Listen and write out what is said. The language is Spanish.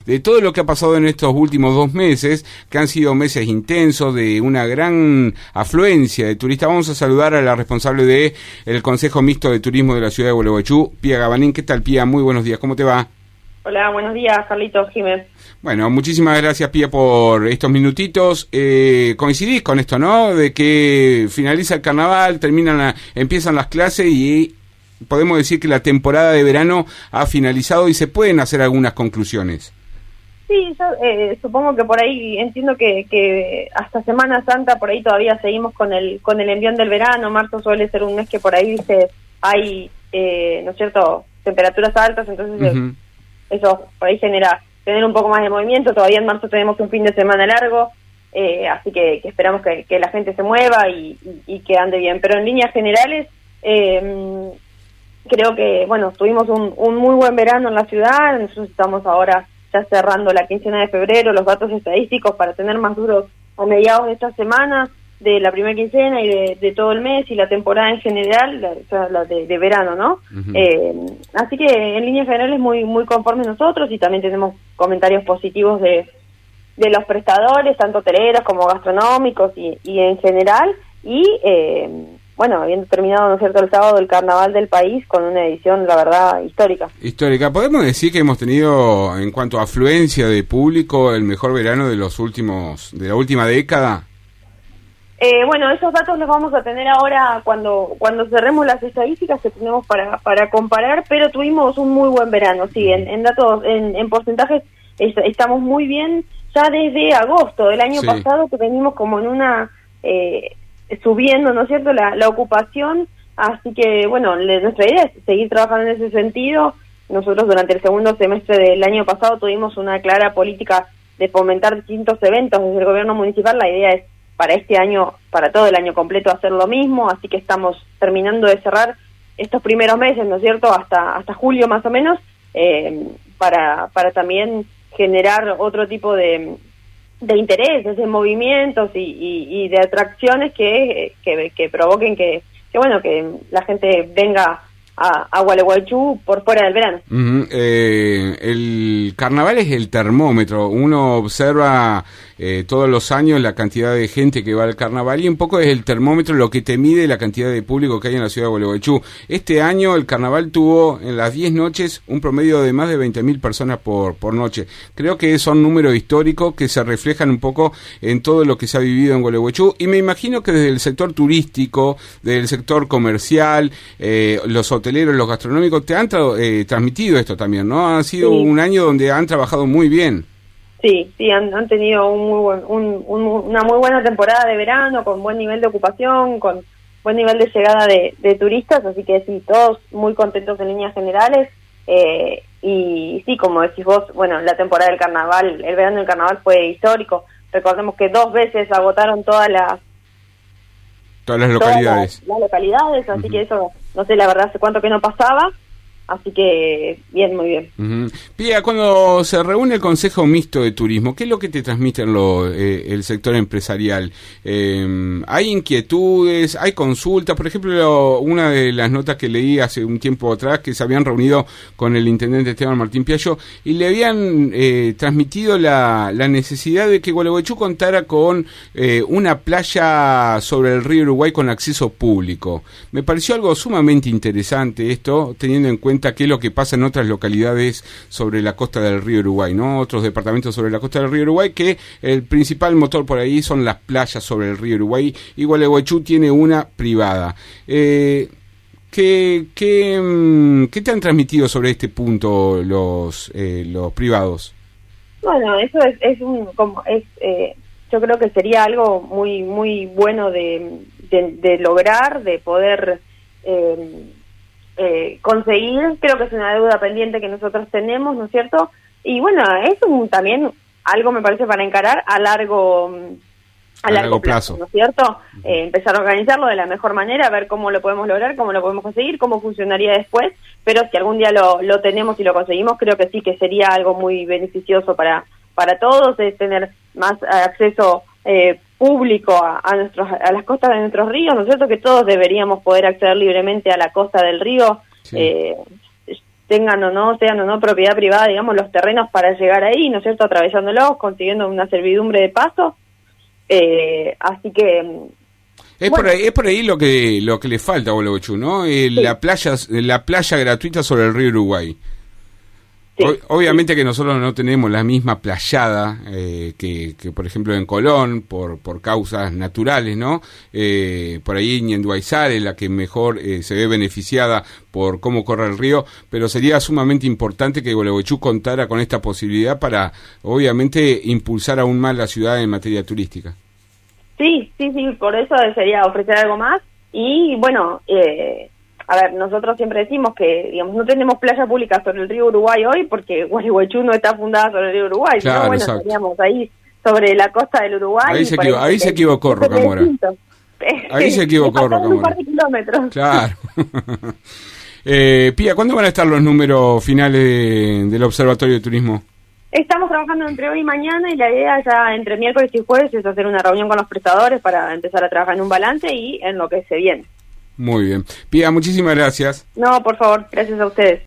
de todo lo que ha pasado en estos últimos 2 meses, que han sido meses intensos, de una gran afluencia de turistas. Vamos a saludar a la responsable del Consejo Mixto de Turismo de la ciudad de Gualeguaychú, Pía Gabanín. ¿Qué tal, Pía? Muy buenos días, ¿cómo te va? Hola, buenos días, Carlitos, Jiménez. Bueno, muchísimas gracias, Pía, por estos minutitos. Coincidís con esto, ¿no? De que finaliza el carnaval, empiezan las clases y podemos decir que la temporada de verano ha finalizado y se pueden hacer algunas conclusiones. Sí, yo supongo que por ahí entiendo que hasta Semana Santa por ahí todavía seguimos con el envión del verano. Marzo suele ser un mes que por ahí, viste, hay, ¿no es cierto?, temperaturas altas, entonces eso por ahí genera un poco más de movimiento. Todavía en marzo tenemos un fin de semana largo, así que esperamos que la gente se mueva y que ande bien. Pero en líneas generales, creo que, bueno, tuvimos un muy buen verano en la ciudad. Nosotros estamos ahora ya cerrando la quincena de febrero, los datos estadísticos para tener más duros a mediados de esta semana, de la primera quincena y de todo el mes y la temporada en general, la de verano, ¿no? Así que en líneas generales muy muy conformes nosotros, y también tenemos comentarios positivos de los prestadores, tanto hoteleros como gastronómicos y en general, y bueno, habiendo terminado, ¿no es cierto?, el sábado el Carnaval del País con una edición, la verdad, histórica. Histórica. ¿Podemos decir que hemos tenido, en cuanto a afluencia de público, el mejor verano de la última década? Bueno, esos datos los vamos a tener ahora cuando cerremos las estadísticas que tenemos para comparar, pero tuvimos un muy buen verano, sí, en datos, en porcentajes estamos muy bien, ya desde agosto del año pasado, que venimos como en una, subiendo, ¿no es cierto?, la ocupación, así que, bueno, nuestra idea es seguir trabajando en ese sentido. Nosotros durante el segundo semestre del año pasado tuvimos una clara política de fomentar distintos eventos desde el gobierno municipal. La idea es para este año, para todo el año completo, hacer lo mismo, así que estamos terminando de cerrar estos primeros meses, ¿no es cierto?, hasta julio más o menos, para también generar otro tipo de intereses, de movimientos y de atracciones que provoquen que bueno, que la gente venga a Gualeguaychú por fuera del verano. El carnaval es el termómetro. Uno observa todos los años la cantidad de gente que va al carnaval y un poco es el termómetro lo que te mide la cantidad de público que hay en la ciudad de Gualeguaychú. Este año el carnaval tuvo en las 10 noches un promedio de más de 20.000 personas por noche. Creo que son números históricos que se reflejan un poco en todo lo que se ha vivido en Gualeguaychú, y me imagino que desde el sector turístico, del sector comercial, los hoteleros, los gastronómicos te han transmitido esto también, ¿no? Ha sido un año donde han trabajado muy bien. Sí, han tenido una muy buena temporada de verano, con buen nivel de ocupación, con buen nivel de llegada de turistas, así que sí, todos muy contentos en líneas generales. Y sí, como decís vos, bueno, la temporada del carnaval, el verano del carnaval fue histórico. Recordemos que 2 veces agotaron todas las localidades. Las localidades, así que eso, no sé la verdad hace cuánto que no pasaba. Así que bien, muy bien. Pía, cuando se reúne el Consejo Mixto de Turismo, ¿qué es lo que te transmiten el sector empresarial? ¿Hay inquietudes? ¿Hay consultas? Por ejemplo, una de las notas que leí hace un tiempo atrás, que se habían reunido con el intendente Esteban Martín Piallo y le habían transmitido la necesidad de que Gualeguaychú contara con una playa sobre el río Uruguay con acceso público. Me pareció algo sumamente interesante esto, teniendo en cuenta qué es lo que pasa en otras localidades sobre la costa del río Uruguay, ¿no? Otros departamentos sobre la costa del río Uruguay, que el principal motor por ahí son las playas sobre el río Uruguay, y Gualeguaychú tiene una privada. ¿Qué te han transmitido sobre este punto los privados? Bueno, eso yo creo que sería algo muy muy bueno de lograr, de poder conseguir. Creo que es una deuda pendiente que nosotros tenemos, ¿no es cierto? Y bueno, es también algo, me parece, para encarar a largo plazo, ¿no es cierto? Empezar a organizarlo de la mejor manera, ver cómo lo podemos lograr, cómo lo podemos conseguir, cómo funcionaría después, pero si algún día lo tenemos y lo conseguimos, creo que sí que sería algo muy beneficioso para todos, es tener más acceso público a las costas de nuestros ríos, ¿no es cierto? Que todos deberíamos poder acceder libremente a la costa del río. Sí. tengan o no, sean o no propiedad privada, digamos, los terrenos para llegar ahí, ¿no es cierto?, atravesándolos, consiguiendo una servidumbre de paso. Así que... Es por ahí lo que le falta a Gualeguaychú, ¿no? Sí. La playa gratuita sobre el río Uruguay. Sí, obviamente que nosotros no tenemos la misma playada que por ejemplo en Colón, por causas naturales, ¿no? Por ahí Ñanduaysal es la que mejor se ve beneficiada por cómo corre el río, pero sería sumamente importante que Gualeguaychú contara con esta posibilidad para, obviamente, impulsar aún más la ciudad en materia turística. Sí, por eso sería ofrecer algo más. Y bueno, a ver, nosotros siempre decimos que, digamos, no tenemos playa pública sobre el río Uruguay hoy porque Gualeguaychú no está fundada sobre el río Uruguay, claro, ¿no? Bueno, exacto. Estaríamos ahí sobre la costa del Uruguay. Ahí se equivocó Rocamora. Ahí se equivocó Rocamora. Un par de kilómetros. Claro. Pía, ¿cuándo van a estar los números finales del Observatorio de Turismo? Estamos trabajando entre hoy y mañana y la idea ya entre miércoles y jueves es hacer una reunión con los prestadores para empezar a trabajar en un balance y en lo que se viene. Muy bien. Pía, muchísimas gracias. No, por favor, gracias a ustedes.